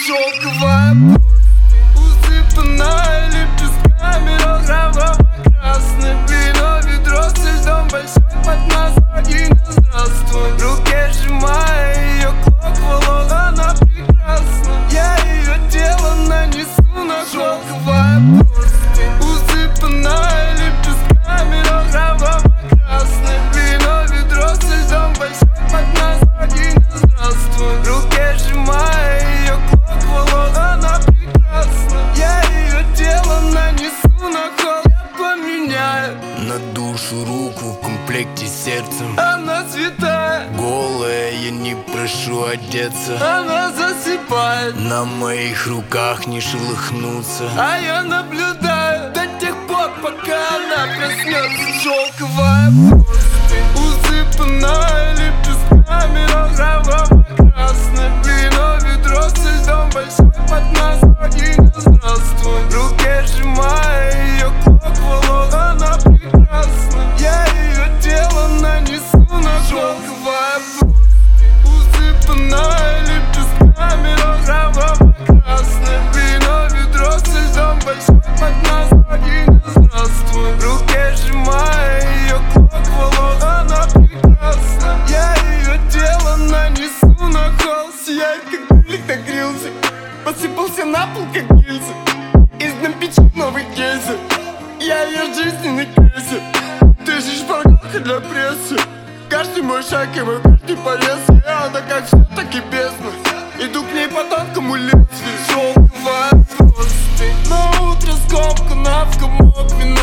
Шелковая усыпанная лепестками розово-красной. Вино, ведро со льдом, большой поднос, богиня, здравствуй. В руке сжимая ее клок волос, она прекрасна. Я ее тело нанесу на шелковая усыпанная лепестками розово-красной. Вино, ведро со льдом, большой поднос, богиня, здравствуй. В руке сжимая ее клок волос, она прекрасна. Я ее тело нанесу на холод. Я поменяю на душу руку в комплекте с сердцем. Она святая, голая, я не прошу одеться. она засыпает, на моих руках не шелохнуться. а я наблюдаю до тех пор, пока она проснется. Шелковая усыпанная лепестками розово-красной. Вино, ведро со льдом, большой поднос, богиня, здравствуй. В руке сжимая ее клок волос, она прекрасна. Я ее тело нанесу на шелковая усыпанная лепестками розово-красной. Вино, ведро со льдом, большой поднос, богиня, здравствуй. В руке сжимая ее клок волос, она прекрасна. Я ее тело нанесу на холст. Сияет, как гелик нагрелся, посыпался на пол, как гильза. Из напичек новый кейсы, я ее жизненный крейсер. Ты же шпаргалка для прессы. Каждый мой шаг и мой каждый порез. Она как все, так и бездна. Иду к ней по тонкому лезвию. Шелковая на утро скобка, на в комок вина.